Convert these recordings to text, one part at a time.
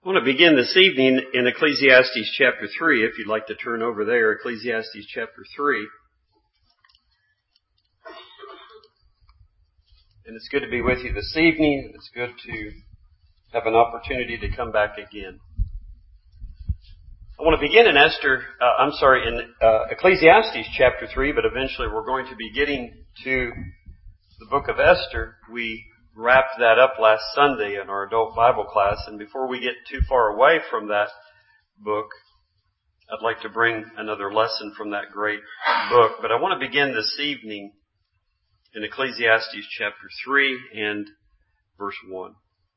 I want to begin this evening in Ecclesiastes chapter 3, if you'd like to turn over there, Ecclesiastes chapter 3. And it's good to be with you this evening. It's good to have an opportunity to come back again. I want to begin in Ecclesiastes chapter 3, but eventually we're going to be getting to the book of Esther. We wrapped that up last Sunday in our adult Bible class, and before we get too far away from that book, I'd like to bring another lesson from that great book. But I want to begin this evening in Ecclesiastes chapter 3 and verse 1.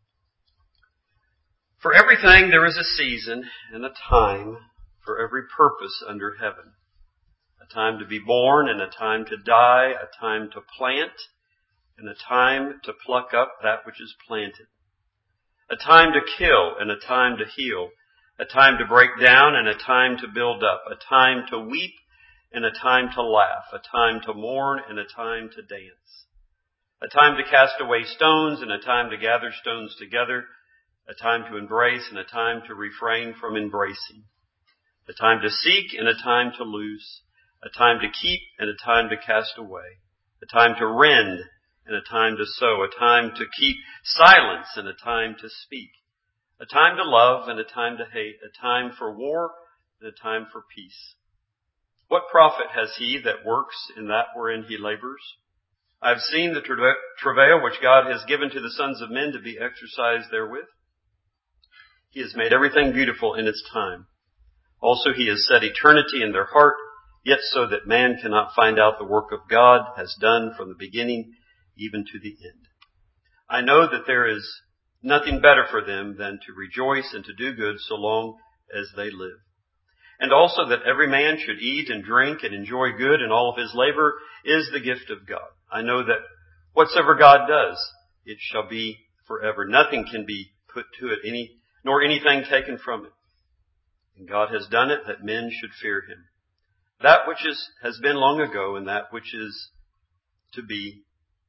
For everything there is a season and a time for every purpose under heaven. A time to be born and a time to die, a time to plant and a time to pluck up that which is planted. A time to kill and a time to heal. A time to break down and a time to build up. A time to weep and a time to laugh. A time to mourn and a time to dance. A time to cast away stones and a time to gather stones together. A time to embrace and a time to refrain from embracing. A time to seek and a time to loose. A time to keep and a time to cast away. A time to rend and a time to sow, a time to keep silence and a time to speak, a time to love and a time to hate, a time for war and a time for peace. What profit has he that works in that wherein he labors? I have seen the travail which God has given to the sons of men to be exercised therewith. He has made everything beautiful in its time. Also he has set eternity in their heart, yet so that man cannot find out the work of God has done from the beginning even to the end. I know that there is nothing better for them than to rejoice and to do good so long as they live. And also that every man should eat and drink and enjoy good in all of his labor is the gift of God. I know that whatsoever God does, it shall be forever. Nothing can be put to it, nor anything taken from it. And God has done it that men should fear him. That which has been long ago and that which is to be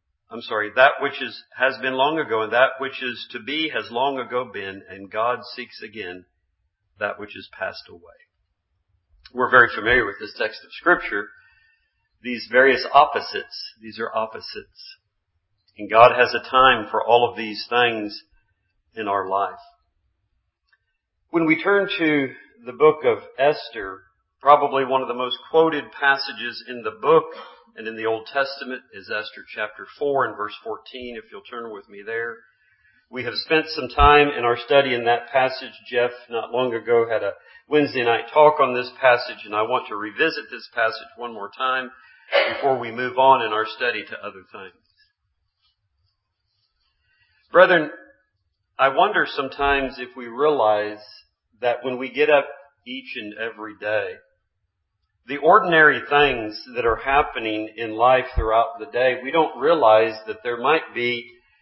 has been long ago, and that which is to be has long ago been, and God seeks again that which is passed away. We're very familiar with this text of Scripture. These various opposites, these are opposites. And God has a time for all of these things in our life. When we turn to the book of Esther, probably one of the most quoted passages in the book and in the Old Testament is Esther chapter 4 and verse 14, if you'll turn with me there. We have spent some time in our study in that passage. Jeff, not long ago, had a Wednesday night talk on this passage, and I want to revisit this passage one more time before we move on in our study to other things. Brethren, I wonder sometimes if we realize that when we get up each and every day, the ordinary things that are happening in life throughout the day, we don't realize that there might be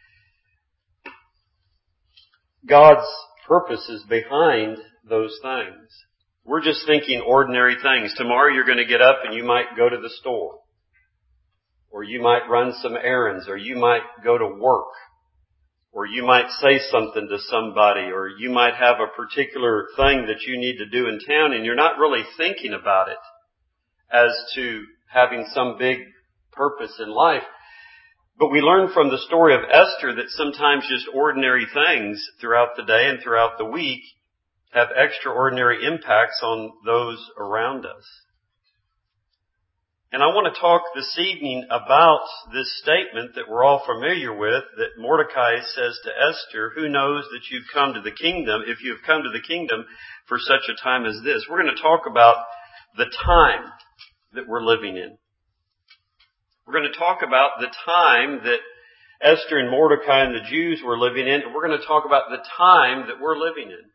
God's purposes behind those things. We're just thinking ordinary things. Tomorrow you're going to get up and you might go to the store, or you might run some errands, or you might go to work, or you might say something to somebody, or you might have a particular thing that you need to do in town and you're not really thinking about it as to having some big purpose in life. But we learn from the story of Esther that sometimes just ordinary things throughout the day and throughout the week have extraordinary impacts on those around us. And I want to talk this evening about this statement that we're all familiar with, that Mordecai says to Esther, who knows that you've come to the kingdom, if you've come to the kingdom for such a time as this. We're going to talk about the time that we're living in. We're going to talk about the time that Esther and Mordecai and the Jews were living in, and we're going to talk about the time that we're living in.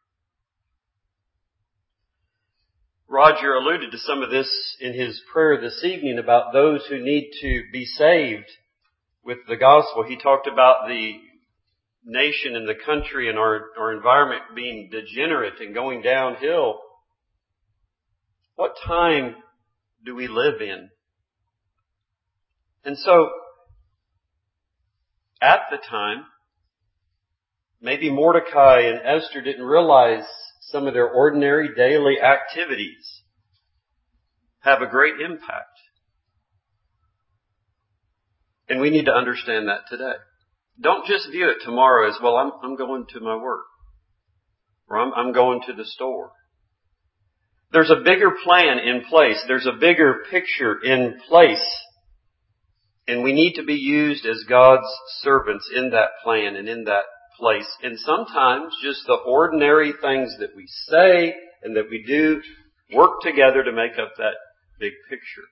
Roger alluded to some of this in his prayer this evening about those who need to be saved with the gospel. He talked about the nation and the country and our environment being degenerate and going downhill. What time do we live in? And so, at the time Maybe Mordecai and Esther didn't realize some of their ordinary daily activities have a great impact. And we need to understand that today. Don't just view it tomorrow as, well, I'm going to my work. Or I'm going to the store. There's a bigger plan in place. There's a bigger picture in place. And we need to be used as God's servants in that plan and in that place. And sometimes just the ordinary things that we say and that we do work together to make up that big picture.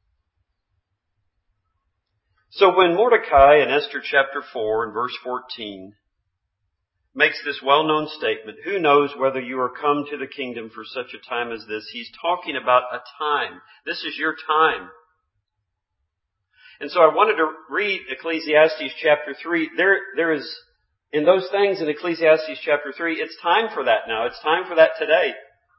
So when Mordecai in Esther chapter 4 and verse 14 makes this well-known statement, who knows whether you are come to the kingdom for such a time as this, he's talking about a time. This is your time. And so I wanted to read Ecclesiastes chapter 3. There is, in those things in Ecclesiastes chapter 3, it's time for that now. It's time for that today.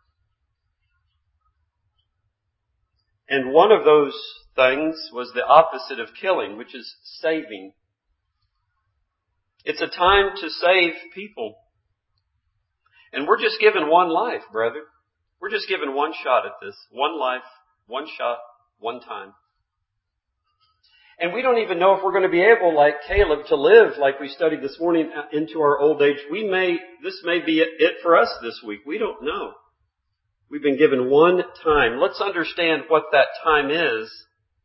And one of those things was the opposite of killing, which is saving. It's a time to save people. And we're just given one life, brother. We're just given one shot at this. One life, one shot, one time. And we don't even know if we're going to be able, like Caleb, to live like we studied this morning into our old age. This may be it for us this week. We don't know. We've been given one time. Let's understand what that time is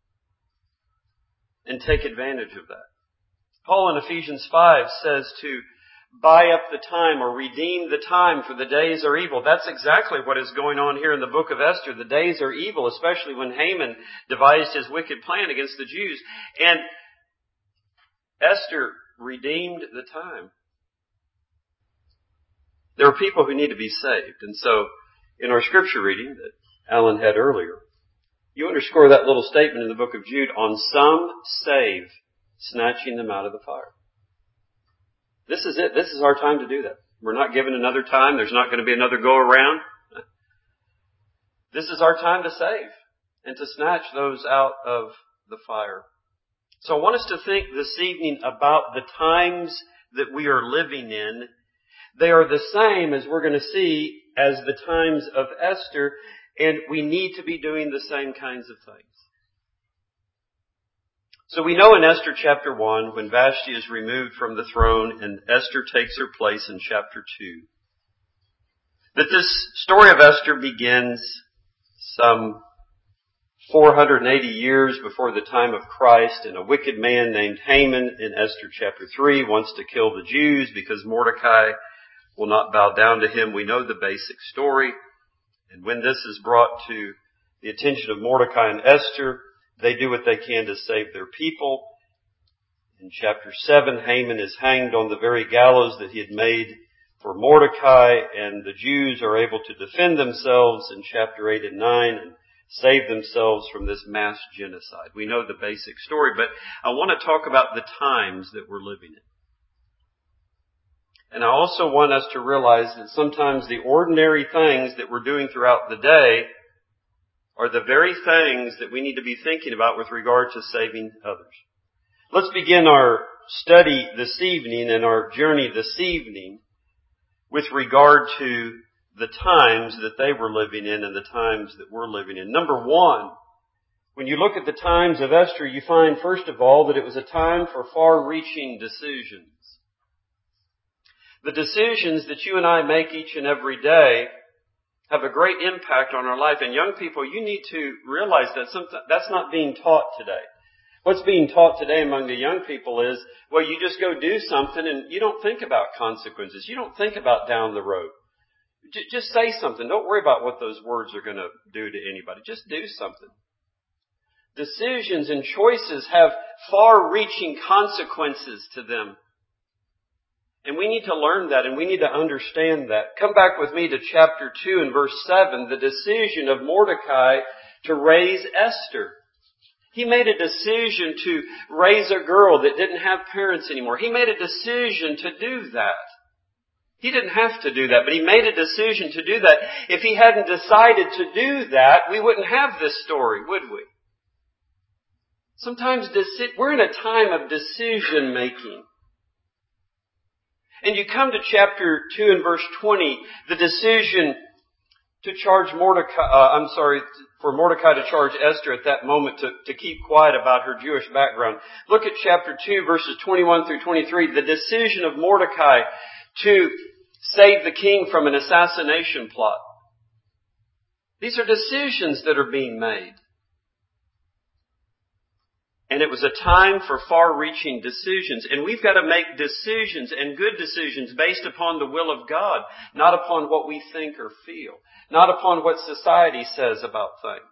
and take advantage of that. Paul in Ephesians 5 says to buy up the time or redeem the time, for the days are evil. That's exactly what is going on here in the book of Esther. The days are evil, especially when Haman devised his wicked plan against the Jews. And Esther redeemed the time. There are people who need to be saved. And so in our scripture reading that Alan had earlier, you underscore that little statement in the book of Jude, on some save, snatching them out of the fire. This is it. This is our time to do that. We're not given another time. There's not going to be another go around. This is our time to save and to snatch those out of the fire. So I want us to think this evening about the times that we are living in. They are the same, as we're going to see, as the times of Esther, and we need to be doing the same kinds of things. So we know in Esther chapter 1, when Vashti is removed from the throne and Esther takes her place in chapter 2, that this story of Esther begins some 480 years before the time of Christ, and a wicked man named Haman in Esther chapter 3 wants to kill the Jews because Mordecai will not bow down to him. We know the basic story. And when this is brought to the attention of Mordecai and Esther, they do what they can to save their people. In chapter 7, Haman is hanged on the very gallows that he had made for Mordecai, and the Jews are able to defend themselves in chapter 8 and 9 and save themselves from this mass genocide. We know the basic story, but I want to talk about the times that we're living in. And I also want us to realize that sometimes the ordinary things that we're doing throughout the day are the very things that we need to be thinking about with regard to saving others. Let's begin our study this evening and our journey this evening with regard to the times that they were living in and the times that we're living in. Number one, when you look at the times of Esther, you find, first of all, that it was a time for far-reaching decisions. The decisions that you and I make each and every day have a great impact on our life. And young people, you need to realize that that's not being taught today. What's being taught today among the young people is, well, you just go do something and you don't think about consequences. You don't think about down the road. Just say something. Don't worry about what those words are going to do to anybody. Just do something. Decisions and choices have far-reaching consequences to them. And we need to learn that, and we need to understand that. Come back with me to chapter 2 and verse 7, the decision of Mordecai to raise Esther. He made a decision to raise a girl that didn't have parents anymore. He made a decision to do that. He didn't have to do that, but he made a decision to do that. If he hadn't decided to do that, we wouldn't have this story, would we? Sometimes we're in a time of decision making. And you come to chapter 2 and verse 20, the decision to charge for Mordecai to charge Esther at that moment to keep quiet about her Jewish background. Look at chapter 2 verses 21 through 23, the decision of Mordecai to save the king from an assassination plot. These are decisions that are being made. And it was a time for far-reaching decisions. And we've got to make decisions, and good decisions, based upon the will of God, not upon what we think or feel, not upon what society says about things.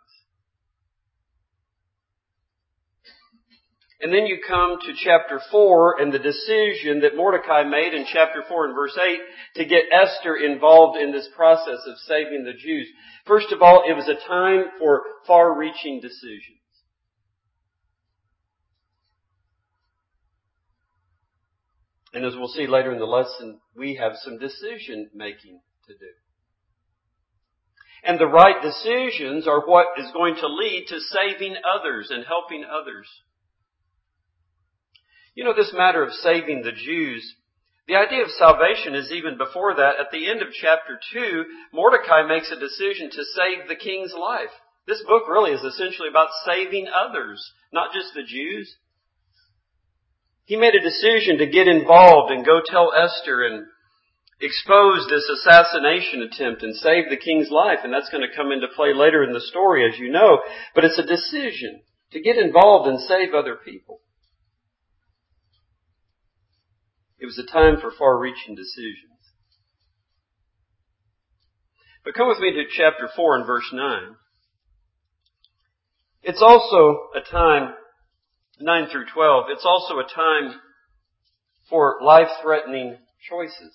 And then you come to chapter 4 and the decision that Mordecai made in chapter 4 and verse 8 to get Esther involved in this process of saving the Jews. First of all, it was a time for far-reaching decisions. And as we'll see later in the lesson, we have some decision making to do. And the right decisions are what is going to lead to saving others and helping others. You know, this matter of saving the Jews, the idea of salvation is even before that. At the end of chapter 2, Mordecai makes a decision to save the king's life. This book really is essentially about saving others, not just the Jews. He made a decision to get involved and go tell Esther and expose this assassination attempt and save the king's life. And that's going to come into play later in the story, as you know. But it's a decision to get involved and save other people. It was a time for far-reaching decisions. But come with me to chapter 4 and verse 9. It's also a time, 9 through 12, it's also a time for life-threatening choices.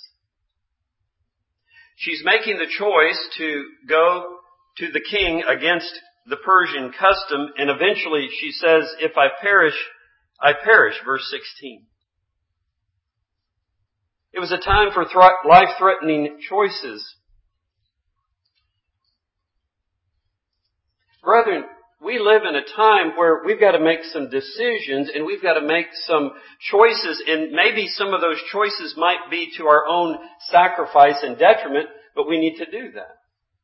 She's making the choice to go to the king against the Persian custom, and eventually she says, if I perish, I perish, verse 16. It was a time for life-threatening choices. Brethren, we live in a time where we've got to make some decisions and we've got to make some choices, and maybe some of those choices might be to our own sacrifice and detriment, but we need to do that.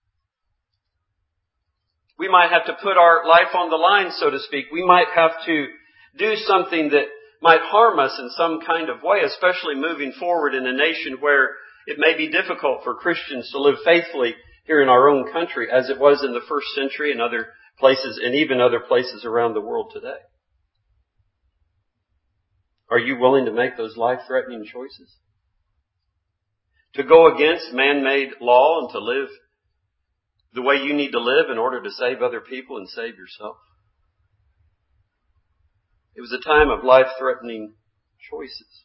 We might have to put our life on the line, so to speak. We might have to do something that might harm us in some kind of way, especially moving forward in a nation where it may be difficult for Christians to live faithfully here in our own country, as it was in the first century and other places, and even other places around the world today. Are you willing to make those life-threatening choices? To go against man-made law and to live the way you need to live in order to save other people and save yourself? It was a time of life-threatening choices.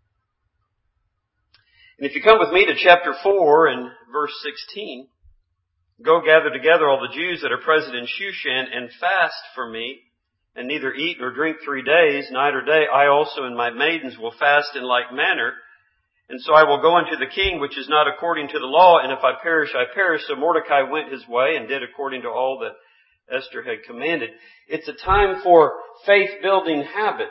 And if you come with me to chapter 4 and verse 16, go gather together all the Jews that are present in Shushan and fast for me, and neither eat nor drink 3 days, night or day. I also and my maidens will fast in like manner. And so I will go unto the king, which is not according to the law, and if I perish, I perish. So Mordecai went his way and did according to all that Esther had commanded. It's a time for faith-building habits.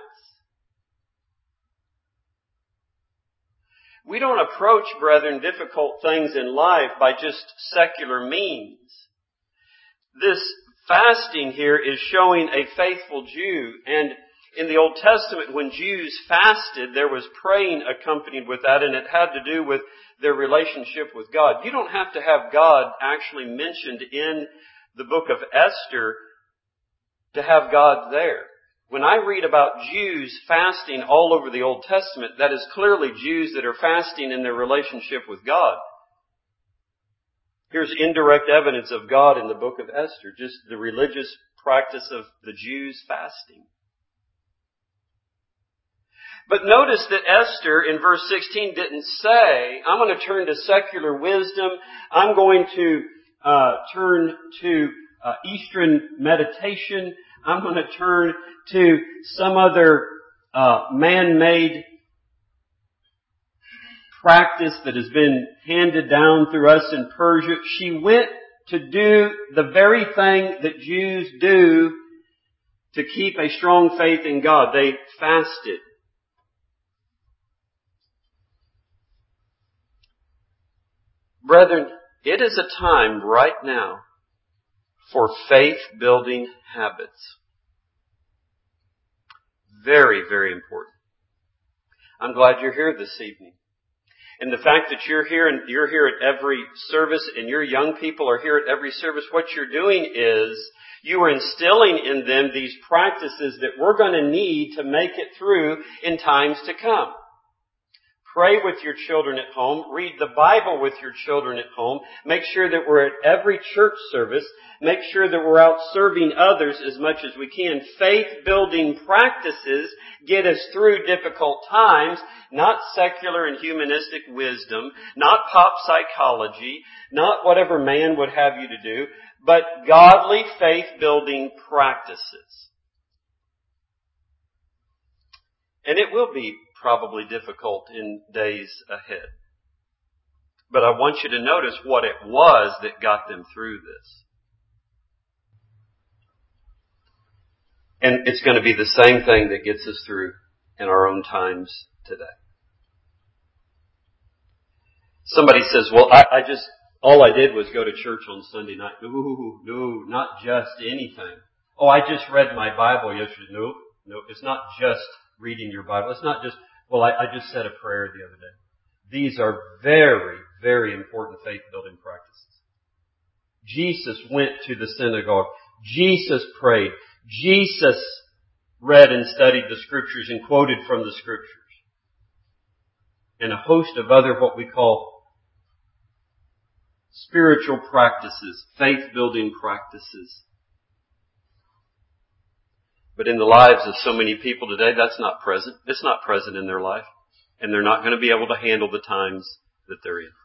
We don't approach, brethren, difficult things in life by just secular means. This fasting here is showing a faithful Jew. And in the Old Testament, when Jews fasted, there was praying accompanied with that, and it had to do with their relationship with God. You don't have to have God actually mentioned in the book of Esther to have God there. When I read about Jews fasting all over the Old Testament, that is clearly Jews that are fasting in their relationship with God. Here's indirect evidence of God in the book of Esther, just the religious practice of the Jews fasting. But notice that Esther in verse 16 didn't say, I'm going to turn to secular wisdom, I'm going to turn to Eastern meditation, I'm going to turn to some other man-made practice that has been handed down through us in Persia. She went to do the very thing that Jews do to keep a strong faith in God. They fasted. Brethren, it is a time right now for faith-building habits. Very, very important. I'm glad you're here this evening. And the fact that you're here and you're here at every service and your young people are here at every service, what you're doing is you are instilling in them these practices that we're going to need to make it through in times to come. Pray with your children at home. Read the Bible with your children at home. Make sure that we're at every church service. Make sure that we're out serving others as much as we can. Faith-building practices get us through difficult times, not secular and humanistic wisdom, not pop psychology, not whatever man would have you to do, but godly faith-building practices. And it will be probably difficult in days ahead. But I want you to notice what it was that got them through this. And it's going to be the same thing that gets us through in our own times today. Somebody says, well, all I did was go to church on Sunday night. No, not just anything. Oh, I just read my Bible yesterday. No, it's not just reading your Bible. It's not just, well, I just said a prayer the other day. These are very, very important faith-building practices. Jesus went to the synagogue. Jesus prayed. Jesus read and studied the Scriptures and quoted from the Scriptures. And a host of other what we call spiritual practices, faith-building practices. But in the lives of so many people today, that's not present. It's not present in their life. And they're not going to be able to handle the times that they're in.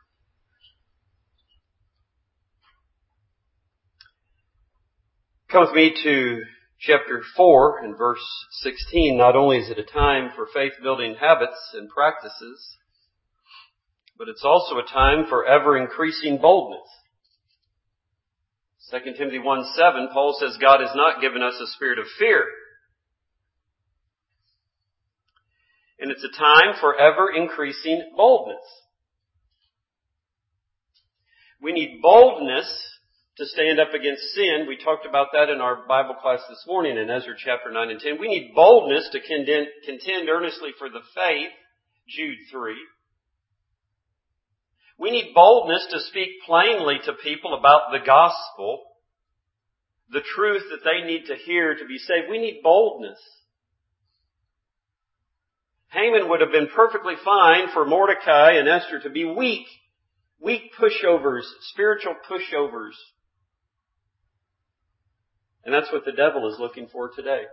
Come with me to chapter 4 and verse 16. Not only is it a time for faith-building habits and practices, but it's also a time for ever-increasing boldness. 2 Timothy 1:7, Paul says, God has not given us a spirit of fear. And it's a time for ever-increasing boldness. We need boldness to stand up against sin. We talked about that in our Bible class this morning in Ezra chapter 9 and 10. We need boldness to contend earnestly for the faith, Jude 3. We need boldness to speak plainly to people about the gospel, the truth that they need to hear to be saved. We need boldness. Haman would have been perfectly fine for Mordecai and Esther to be weak pushovers, spiritual pushovers. And that's what the devil is looking for today.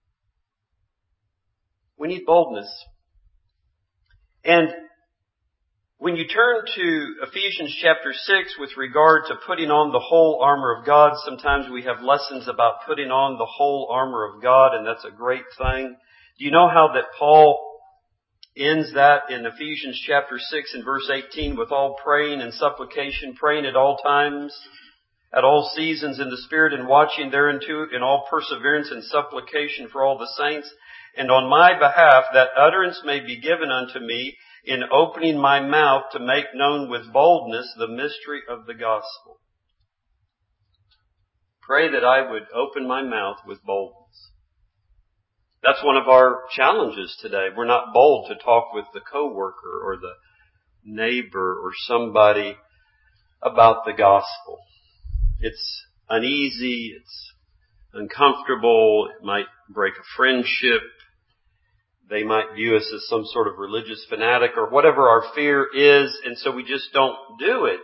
We need boldness. And when you turn to Ephesians chapter 6 with regard to putting on the whole armor of God, sometimes we have lessons about putting on the whole armor of God, and that's a great thing. Do you know how that Paul ends that in Ephesians chapter 6 and verse 18 with all praying and supplication, praying at all times, at all seasons in the Spirit, and watching thereunto in all perseverance and supplication for all the saints, and on my behalf that utterance may be given unto me in opening my mouth to make known with boldness the mystery of the gospel. Pray that I would open my mouth with boldness. That's one of our challenges today. We're not bold to talk with the coworker or the neighbor or somebody about the gospel. It's uneasy, it's uncomfortable, it might break a friendship. They might view us as some sort of religious fanatic or whatever our fear is, and so we just don't do it.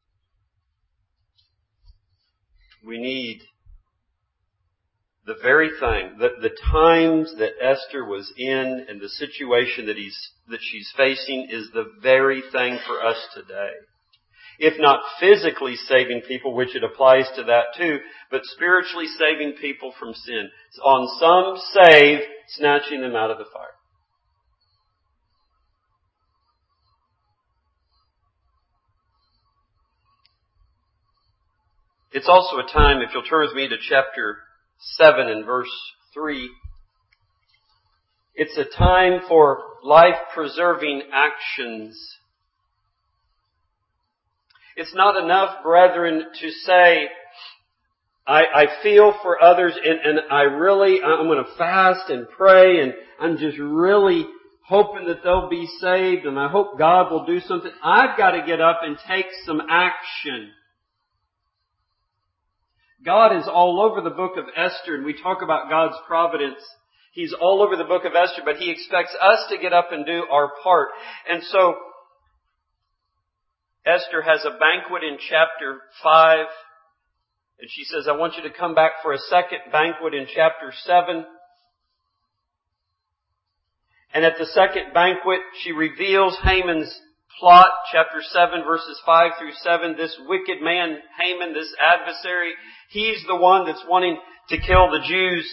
We need the very thing, the times that Esther was in and the situation that she's facing is the very thing for us today. If not physically saving people, which it applies to that too, but spiritually saving people from sin. On some save, snatching them out of the fire. It's also a time, if you'll turn with me to chapter 7 and verse 3, it's a time for life-preserving actions. It's not enough, brethren, to say, I feel for others and I'm going to fast and pray and I'm just really hoping that they'll be saved and I hope God will do something. I've got to get up and take some action. God is all over the book of Esther, and we talk about God's providence. He's all over the book of Esther, but He expects us to get up and do our part. And so, Esther has a banquet in chapter 5, and she says, I want you to come back for a second banquet in chapter 7. And at the second banquet, she reveals Haman's plot, chapter 7, verses 5 through 7. This wicked man, Haman, this adversary, he's the one that's wanting to kill the Jews.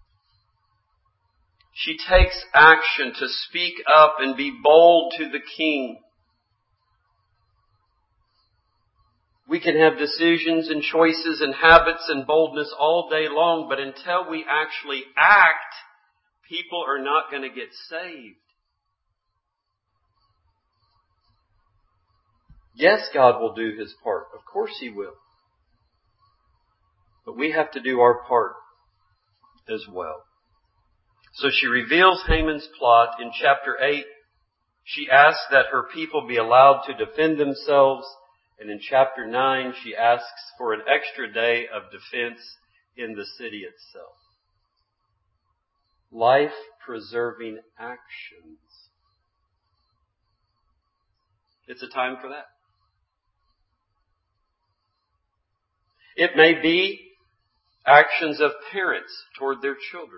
She takes action to speak up and be bold to the king. We can have decisions and choices and habits and boldness all day long, but until we actually act, people are not going to get saved. Yes, God will do His part. Of course He will. But we have to do our part as well. So she reveals Haman's plot. In chapter 8, she asks that her people be allowed to defend themselves. And in chapter 9, she asks for an extra day of defense in the city itself. Life-preserving actions. It's a time for that. It may be actions of parents toward their children.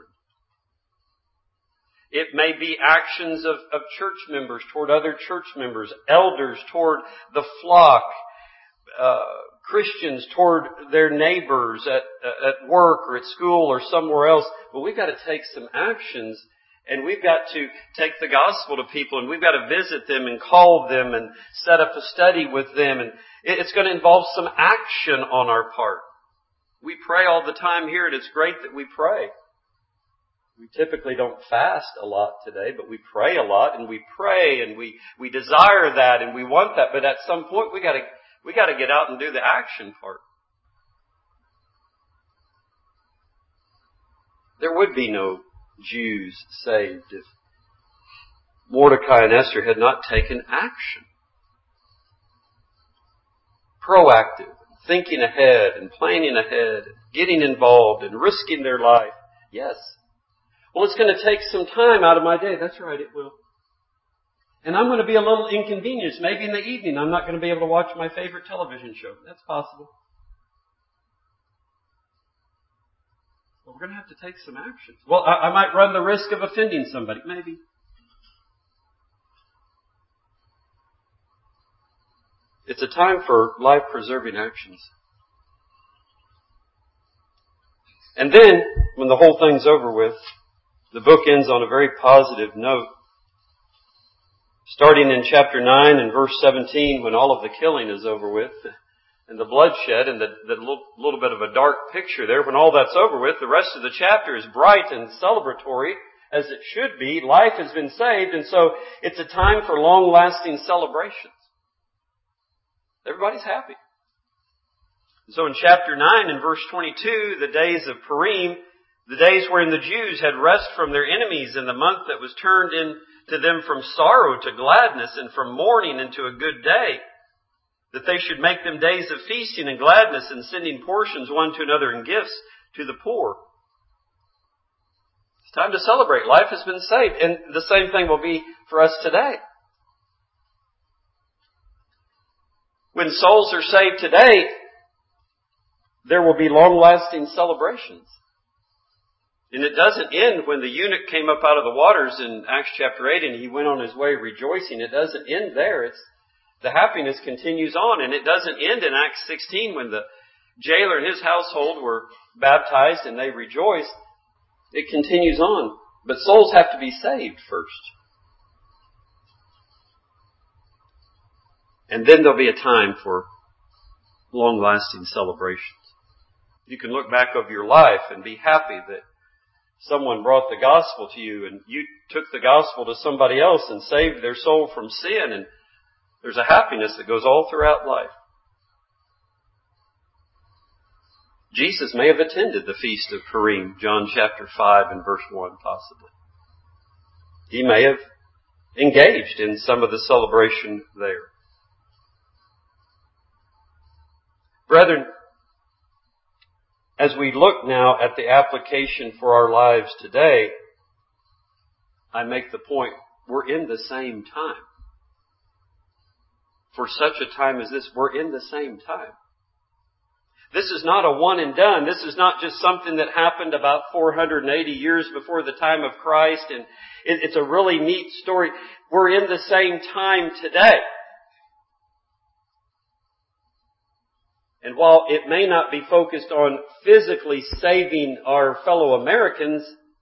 It may be actions of church members toward other church members, elders toward the flock, Christians toward their neighbors at work or at school or somewhere else. But we've got to take some actions, and we've got to take the gospel to people, and we've got to visit them and call them and set up a study with them. And it's going to involve some action on our part. We pray all the time here, and it's great that we pray. We typically don't fast a lot today, but we pray a lot, and we pray, and we desire that, and we want that. But at some point, we got to get out and do the action part. There would be no Jews saved if Mordecai and Esther had not taken action. Proactive, thinking ahead and planning ahead, getting involved and risking their life. Yes. Well, it's going to take some time out of my day. That's right, it will. And I'm going to be a little inconvenienced. Maybe in the evening I'm not going to be able to watch my favorite television show. That's possible. But we're going to have to take some action. Well, I might run the risk of offending somebody. Maybe. It's a time for life-preserving actions. And then, when the whole thing's over with, the book ends on a very positive note. Starting in chapter 9 and verse 17, when all of the killing is over with, and the bloodshed, and the little bit of a dark picture there, when all that's over with, the rest of the chapter is bright and celebratory, as it should be. Life has been saved, and so it's a time for long-lasting celebrations. Everybody's happy. So in chapter 9 and verse 22, the days of Purim, the days wherein the Jews had rest from their enemies in the month that was turned into them from sorrow to gladness and from mourning into a good day, that they should make them days of feasting and gladness and sending portions one to another and gifts to the poor. It's time to celebrate. Life has been saved. And the same thing will be for us today. When souls are saved today, there will be long-lasting celebrations. And it doesn't end when the eunuch came up out of the waters in Acts chapter 8 and he went on his way rejoicing. It doesn't end there. The happiness continues on. And it doesn't end in Acts 16 when the jailer and his household were baptized and they rejoiced. It continues on. But souls have to be saved first. And then there'll be a time for long-lasting celebrations. You can look back over your life and be happy that someone brought the gospel to you and you took the gospel to somebody else and saved their soul from sin. And there's a happiness that goes all throughout life. Jesus may have attended the Feast of Purim, John chapter 5 and verse 1 possibly. He may have engaged in some of the celebration there. Brethren, as we look now at the application for our lives today, I make the point, we're in the same time. For such a time as this, we're in the same time. This is not a one and done. This is not just something that happened about 480 years before the time of Christ, and it's a really neat story. We're in the same time today. And while it may not be focused on physically saving our fellow Americans,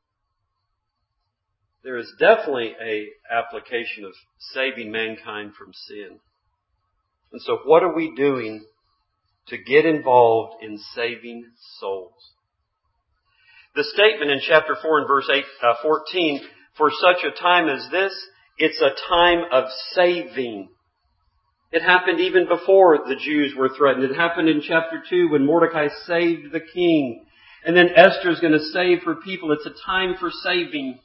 there is definitely an application of saving mankind from sin. And so what are we doing to get involved in saving souls? The statement in chapter 4 and verse 14, for such a time as this, it's a time of saving. It happened even before the Jews were threatened. It happened in chapter 2 when Mordecai saved the king. And then Esther's going to save her people. It's a time for saving.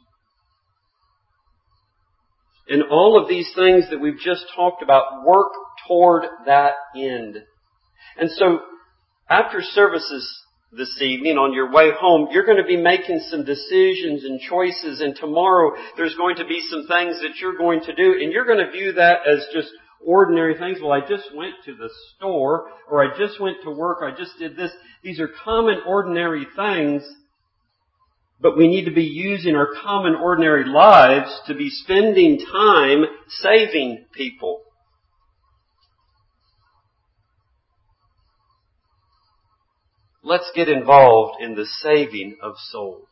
And all of these things that we've just talked about work toward that end. And so, after services this evening, on your way home, you're going to be making some decisions and choices, and tomorrow there's going to be some things that you're going to do, and you're going to view that as just ordinary things. Well, I just went to the store, or I just went to work, or I just did this. These are common, ordinary things, but we need to be using our common, ordinary lives to be spending time saving people. Let's get involved in the saving of souls.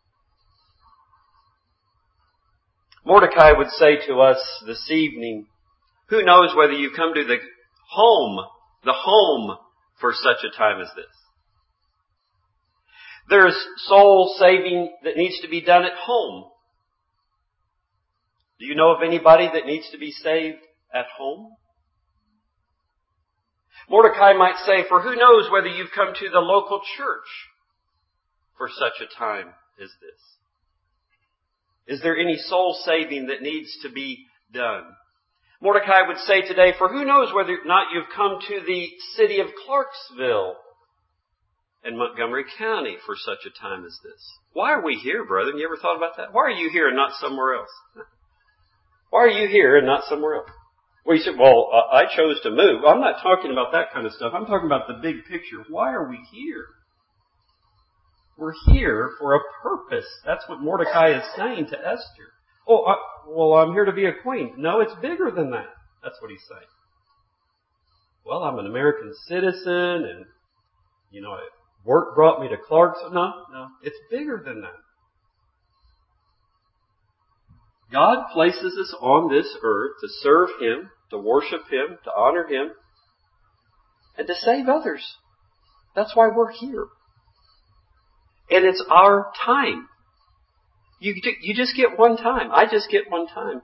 Mordecai would say to us this evening, who knows whether you come to the home for such a time as this. There's soul saving that needs to be done at home. Do you know of anybody that needs to be saved at home? Mordecai might say, for who knows whether you've come to the local church for such a time as this? Is there any soul saving that needs to be done? Mordecai would say today, for who knows whether or not you've come to the city of Clarksville in Montgomery County for such a time as this? Why are we here, brethren? You ever thought about that? Why are you here and not somewhere else? Why are you here and not somewhere else? Well, you said, I chose to move. I'm not talking about that kind of stuff. I'm talking about the big picture. Why are we here? We're here for a purpose. That's what Mordecai is saying to Esther. I'm here to be a queen. No, it's bigger than that. That's what he's saying. Well, I'm an American citizen and, work brought me to Clarksville. No, it's bigger than that. God places us on this earth to serve Him, to worship Him, to honor Him, and to save others. That's why we're here. And it's our time. You just get one time. I just get one time.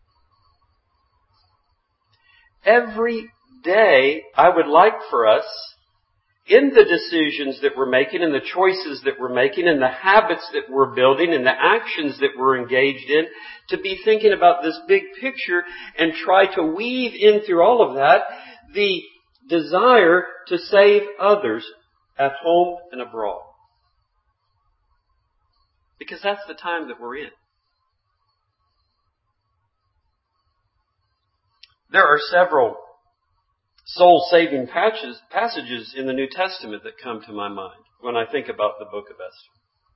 Every day, I would like for us, in the decisions that we're making, and the choices that we're making, and the habits that we're building, and the actions that we're engaged in, to be thinking about this big picture and try to weave in through all of that the desire to save others at home and abroad. Because that's the time that we're in. There are several soul-saving passages in the New Testament that come to my mind when I think about the book of Esther.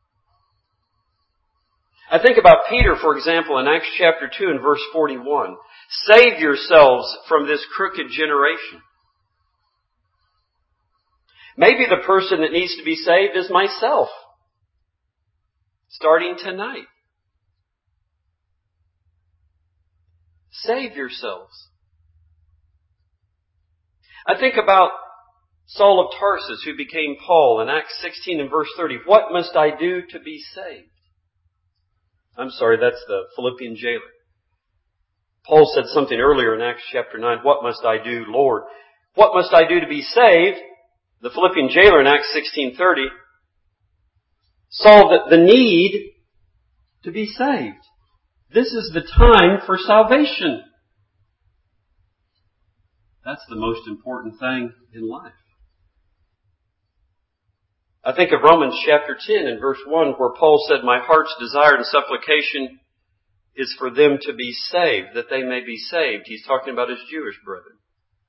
I think about Peter, for example, in Acts chapter 2 and verse 41. Save yourselves from this crooked generation. Maybe the person that needs to be saved is myself. Starting tonight. Save yourselves. I think about Saul of Tarsus, who became Paul in Acts 16 and verse 30. What must I do to be saved? I'm sorry, that's the Philippian jailer. Paul said something earlier in Acts chapter 9. What must I do, Lord? What must I do to be saved? The Philippian jailer in Acts 16:30 saw the need to be saved. This is the time for salvation. That's the most important thing in life. I think of Romans chapter 10 and verse 1 where Paul said, "My heart's desire and supplication is for them to be saved, that they may be saved." He's talking about his Jewish brethren.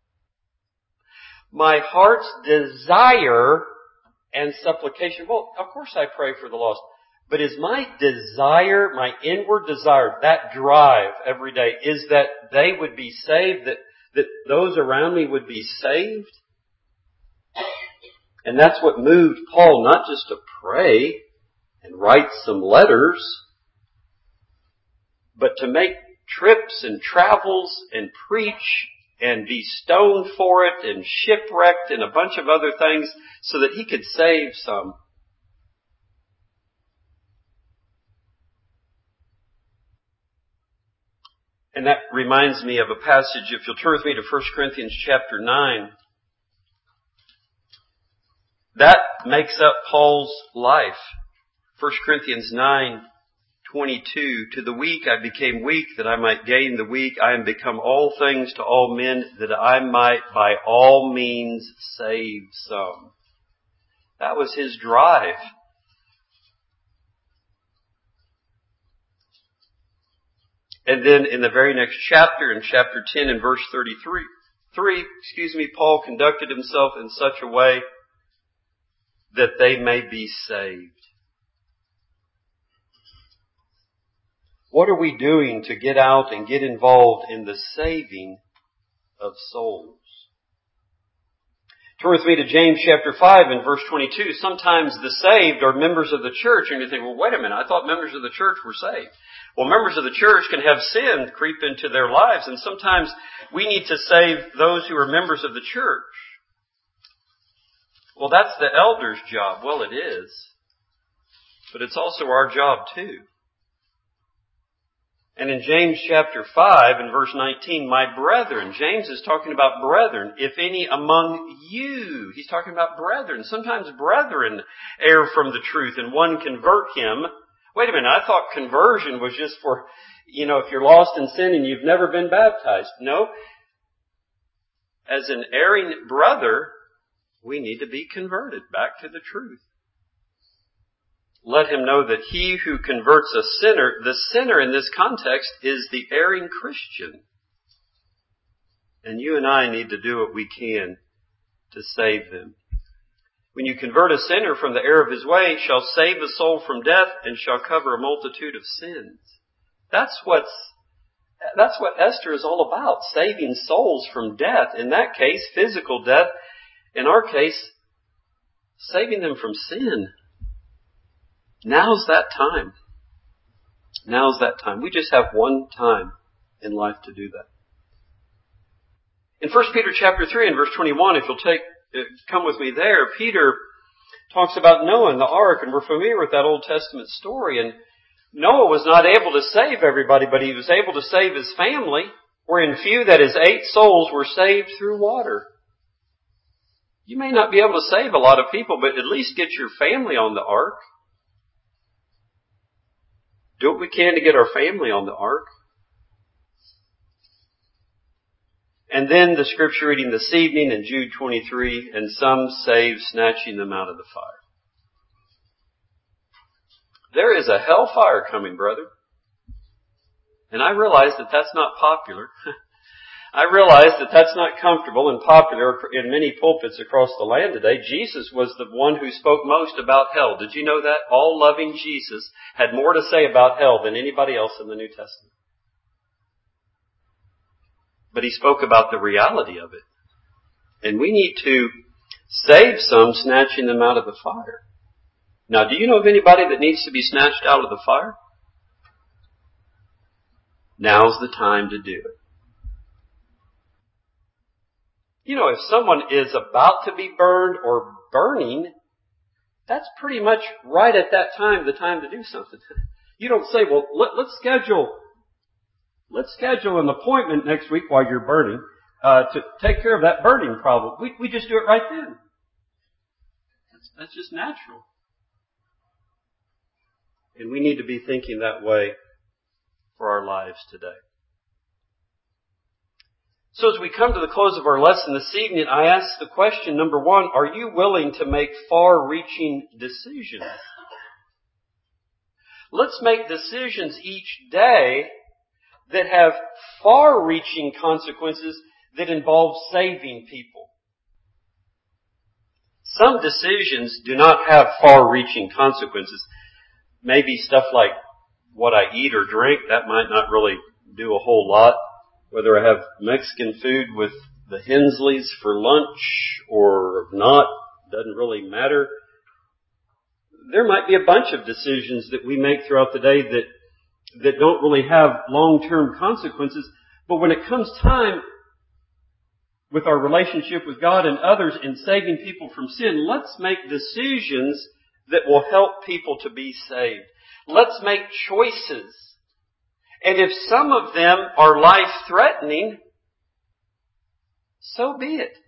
My heart's desire and supplication. Well, of course I pray for the lost. But is my desire, my inward desire, that drive every day, is that they would be saved, that those around me would be saved? And that's what moved Paul not just to pray and write some letters, but to make trips and travels and preach and be stoned for it and shipwrecked and a bunch of other things so that he could save some. And that reminds me of a passage, if you'll turn with me to 1 Corinthians chapter 9. That makes up Paul's life. 1 Corinthians 9:22. To the weak I became weak, that I might gain the weak. I am become all things to all men, that I might by all means save some. That was his drive. And then in the very next chapter, in chapter 10 and verse 33, Paul conducted himself in such a way that they may be saved. What are we doing to get out and get involved in the saving of souls? Turn with me to James chapter 5 and verse 22. Sometimes the saved are members of the church, and you think, well, wait a minute, I thought members of the church were saved. Well, members of the church can have sin creep into their lives, and sometimes we need to save those who are members of the church. Well, that's the elder's job. Well, it is. But it's also our job too. And in James chapter 5 and verse 19, my brethren, James is talking about brethren, if any among you, he's talking about brethren. Sometimes brethren err from the truth and one convert him. Wait a minute, I thought conversion was just for, if you're lost in sin and you've never been baptized. No. As an erring brother, we need to be converted back to the truth. Let him know that he who converts a sinner, the sinner in this context is the erring Christian. And you and I need to do what we can to save them. When you convert a sinner from the error of his way, shall save a soul from death and shall cover a multitude of sins. That's what Esther is all about, saving souls from death. In that case, physical death. In our case, saving them from sin. Now's that time. Now's that time. We just have one time in life to do that. In 1 Peter chapter 3 and verse 21, if you'll come with me there, Peter talks about Noah and the ark, and we're familiar with that Old Testament story. And Noah was not able to save everybody, but he was able to save his family, wherein few, that is 8 souls, were saved through water. You may not be able to save a lot of people, but at least get your family on the ark. Do what we can to get our family on the ark. And then the scripture reading this evening in Jude 23, and some saved, snatching them out of the fire. There is a hellfire coming, brother. And I realize that that's not popular. I realize that that's not comfortable and popular in many pulpits across the land today. Jesus was the one who spoke most about hell. Did you know that? All loving Jesus had more to say about hell than anybody else in the New Testament. But he spoke about the reality of it. And we need to save some, snatching them out of the fire. Now, do you know of anybody that needs to be snatched out of the fire? Now's the time to do it. If someone is about to be burned or burning, that's pretty much right at that time, the time to do something. You don't say, well, let's schedule an appointment next week while you're burning, to take care of that burning problem. We just do it right then. That's just natural. And we need to be thinking that way for our lives today. So as we come to the close of our lesson this evening, I ask the question, number one, are you willing to make far-reaching decisions? Let's make decisions each day that have far-reaching consequences that involve saving people. Some decisions do not have far-reaching consequences. Maybe stuff like what I eat or drink, that might not really do a whole lot. Whether I have Mexican food with the Hensleys for lunch or not, doesn't really matter. There might be a bunch of decisions that we make throughout the day that don't really have long-term consequences. But when it comes time with our relationship with God and others in saving people from sin, let's make decisions that will help people to be saved. Let's make choices. And if some of them are life-threatening, so be it.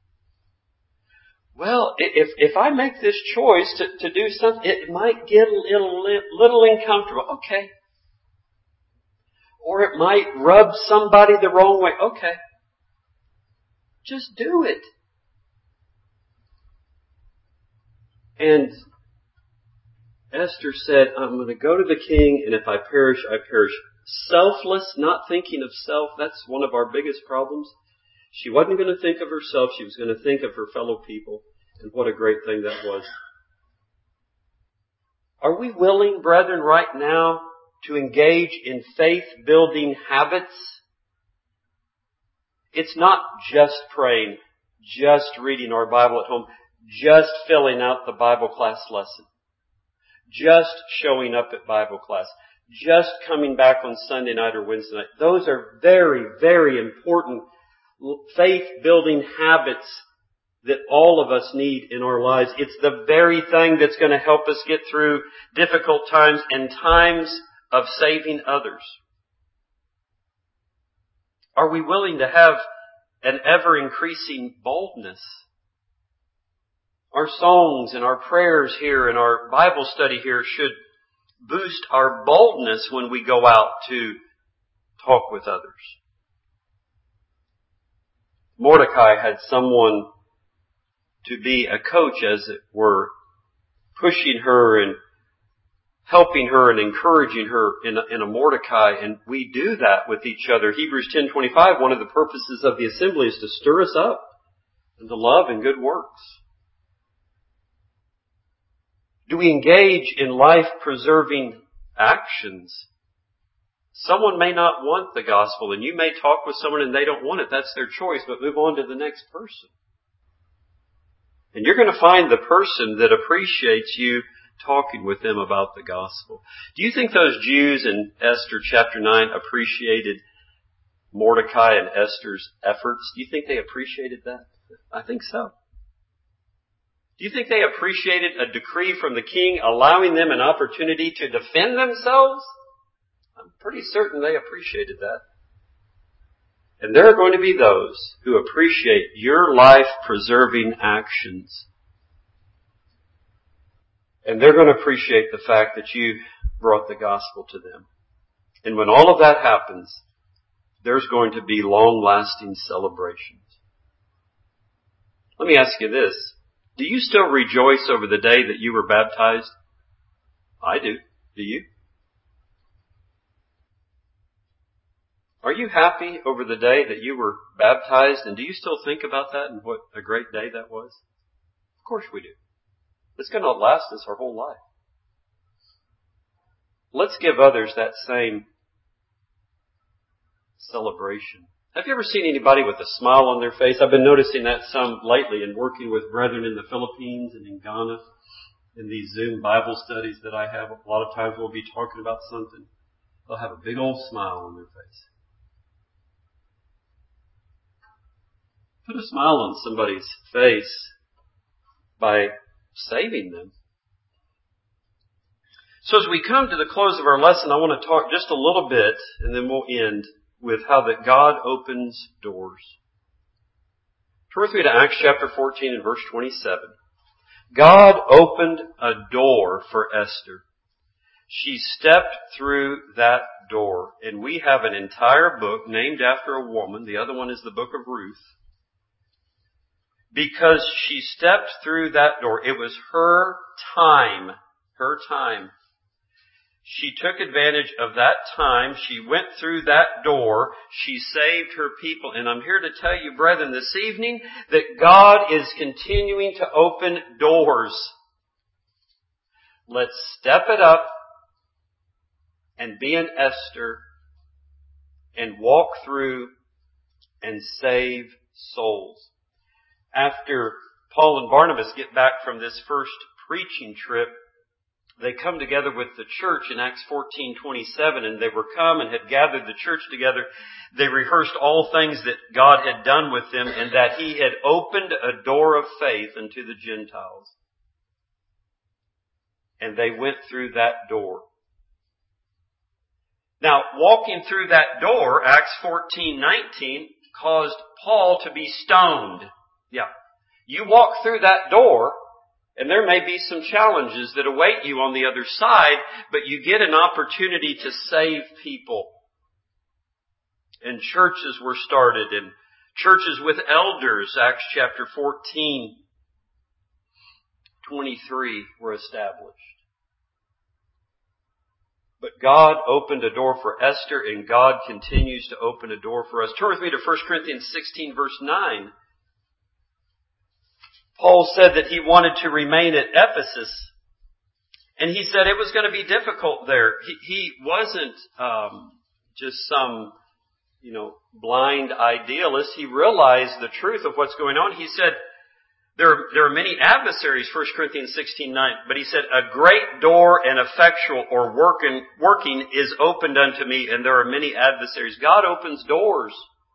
Well, if I make this choice to do something, it might get a little uncomfortable. Okay. Or it might rub somebody the wrong way. Okay. Just do it. And Esther said, I'm going to go to the king, and if I perish, I perish. Selfless, not thinking of self, that's one of our biggest problems. She wasn't going to think of herself, she was going to think of her fellow people, and what a great thing that was. Are we willing, brethren, right now to engage in faith-building habits? It's not just praying, just reading our Bible at home, just filling out the Bible class lesson, just showing up at Bible class, just coming back on Sunday night or Wednesday night. Those are very, very important faith-building habits that all of us need in our lives. It's the very thing that's going to help us get through difficult times and times of saving others. Are we willing to have an ever-increasing boldness? Our songs and our prayers here and our Bible study here should boost our boldness when we go out to talk with others. Mordecai had someone to be a coach, as it were, pushing her and helping her and encouraging her in a Mordecai, and we do that with each other. Hebrews 10:25, one of the purposes of the assembly is to stir us up into love and good works. Do we engage in life-preserving actions? Someone may not want the gospel, and you may talk with someone and they don't want it. That's their choice, but move on to the next person. And you're going to find the person that appreciates you talking with them about the gospel. Do you think those Jews in Esther chapter 9 appreciated Mordecai and Esther's efforts? Do you think they appreciated that? I think so. Do you think they appreciated a decree from the king allowing them an opportunity to defend themselves? I'm pretty certain they appreciated that. And there are going to be those who appreciate your life-preserving actions. And they're going to appreciate the fact that you brought the gospel to them. And when all of that happens, there's going to be long-lasting celebrations. Let me ask you this. Do you still rejoice over the day that you were baptized? I do. Do you? Are you happy over the day that you were baptized? And do you still think about that and what a great day that was? Of course we do. It's going to last us our whole life. Let's give others that same celebration. Have you ever seen anybody with a smile on their face? I've been noticing that some lately in working with brethren in the Philippines and in Ghana in these Zoom Bible studies that I have. A lot of times we'll be talking about something. They'll have a big old smile on their face. Put a smile on somebody's face by saving them. So as we come to the close of our lesson, I want to talk just a little bit, and then we'll end with how that God opens doors. Turn with me to Acts chapter 14 and verse 27. God opened a door for Esther. She stepped through that door, and we have an entire book named after a woman. The other one is the book of Ruth. Because she stepped through that door. It was her time. Her time. She took advantage of that time. She went through that door. She saved her people. And I'm here to tell you, brethren, this evening that God is continuing to open doors. Let's step it up and be an Esther and walk through and save souls. After Paul and Barnabas get back from this first preaching trip, they come together with the church in Acts 14:27, and they were come and had gathered the church together. They rehearsed all things that God had done with them and that He had opened a door of faith unto the Gentiles. And they went through that door. Now, walking through that door, Acts 14:19, caused Paul to be stoned. Yeah. You walk through that door, and there may be some challenges that await you on the other side, but you get an opportunity to save people. And churches were started, and churches with elders, Acts chapter 14:23, were established. But God opened a door for Esther, and God continues to open a door for us. Turn with me to 1 Corinthians 16, verse 9. Paul said that he wanted to remain at Ephesus, and he said it was going to be difficult there. He wasn't just some, blind idealist. He realized the truth of what's going on. He said, there are many adversaries, 1 Corinthians 16:9, but he said, a great door and effectual or working is opened unto me, and there are many adversaries. God opens doors.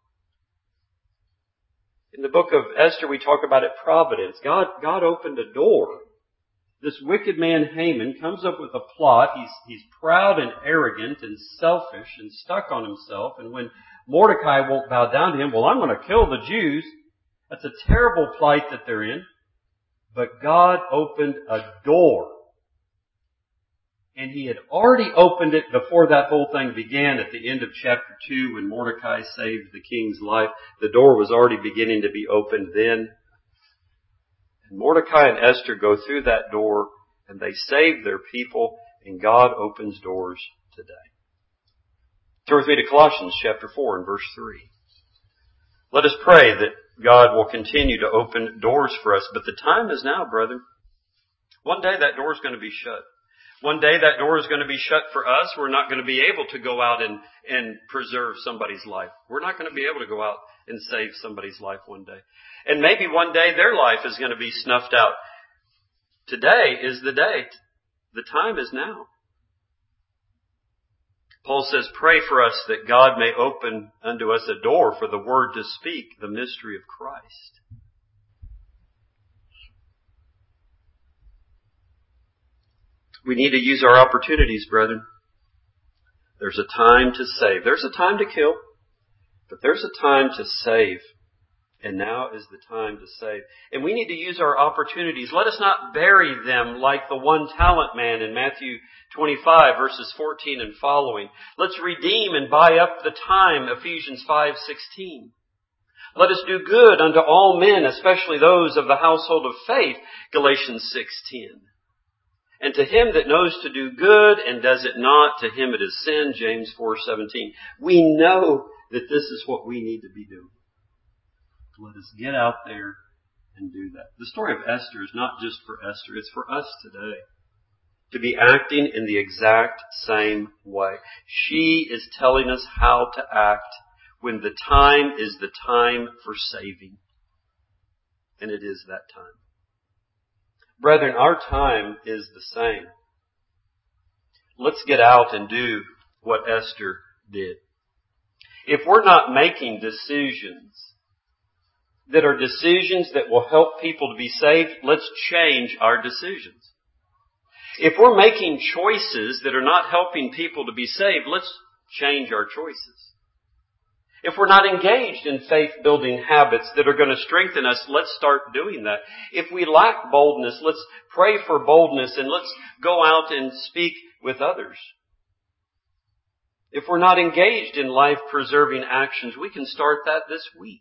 In the book of Esther, we talk about it, providence. God opened a door. This wicked man, Haman, comes up with a plot. He's proud and arrogant and selfish and stuck on himself. And when Mordecai won't bow down to him, well, I'm going to kill the Jews. That's a terrible plight that they're in. But God opened a door. And He had already opened it before that whole thing began at the end of chapter 2 when Mordecai saved the king's life. The door was already beginning to be opened then. And Mordecai and Esther go through that door and they save their people, and God opens doors today. Turn with me to Colossians chapter 4 and verse 3. Let us pray that God will continue to open doors for us, but the time is now, brother. One day that door is going to be shut. One day that door is going to be shut for us. We're not going to be able to go out and preserve somebody's life. We're not going to be able to go out and save somebody's life one day. And maybe one day their life is going to be snuffed out. Today is the day. The time is now. Paul says, pray for us that God may open unto us a door for the word to speak, the mystery of Christ. We need to use our opportunities, brethren. There's a time to save. There's a time to kill, but there's a time to save. And now is the time to save. And we need to use our opportunities. Let us not bury them like the one talent man in Matthew 25, verses 14 and following. Let's redeem and buy up the time, Ephesians 5:16. Let us do good unto all men, especially those of the household of faith, Galatians 6:10. And to him that knows to do good and does it not, to him it is sin, James 4:17. We know that this is what we need to be doing. Let us get out there and do that. The story of Esther is not just for Esther, it's for us today. To be acting in the exact same way. She is telling us how to act when the time is the time for saving. And it is that time. Brethren, our time is the same. Let's get out and do what Esther did. If we're not making decisions that are decisions that will help people to be saved, let's change our decisions. If we're making choices that are not helping people to be saved, let's change our choices. If we're not engaged in faith-building habits that are going to strengthen us, let's start doing that. If we lack boldness, let's pray for boldness and let's go out and speak with others. If we're not engaged in life-preserving actions, we can start that this week.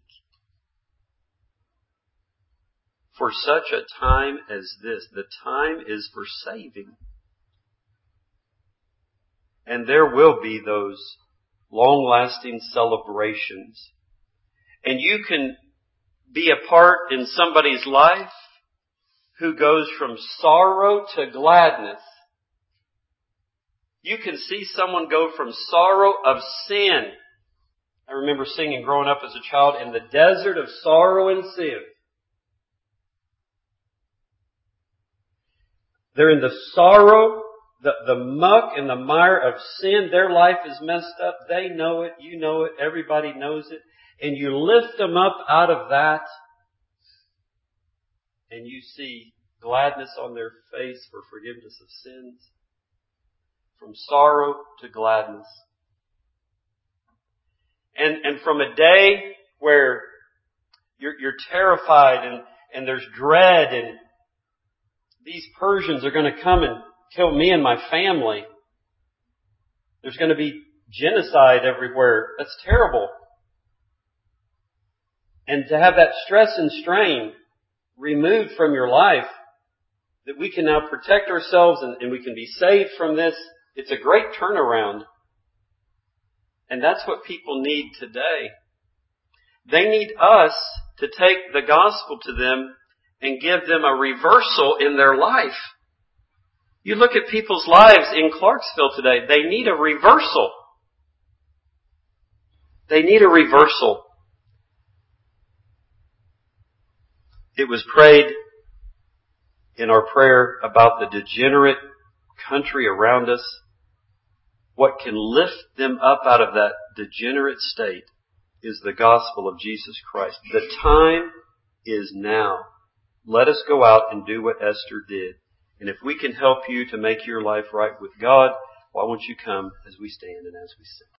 For such a time as this, the time is for saving. And there will be those long-lasting celebrations. And you can be a part in somebody's life who goes from sorrow to gladness. You can see someone go from sorrow of sin. I remember singing growing up as a child, in the desert of sorrow and sin. They're in the sorrow, the muck and the mire of sin. Their life is messed up. They know it. You know it. Everybody knows it. And you lift them up out of that. And you see gladness on their face for forgiveness of sins. From sorrow to gladness. And from a day where you're terrified and there's dread and these Persians are going to come and kill me and my family. There's going to be genocide everywhere. That's terrible. And to have that stress and strain removed from your life, that we can now protect ourselves and we can be saved from this, it's a great turnaround. And that's what people need today. They need us to take the gospel to them and give them a reversal in their life. You look at people's lives in Clarksville today, they need a reversal. They need a reversal. It was prayed in our prayer about the degenerate country around us. What can lift them up out of that degenerate state is the gospel of Jesus Christ. The time is now. Let us go out and do what Esther did. And if we can help you to make your life right with God, why won't you come as we stand and as we sing?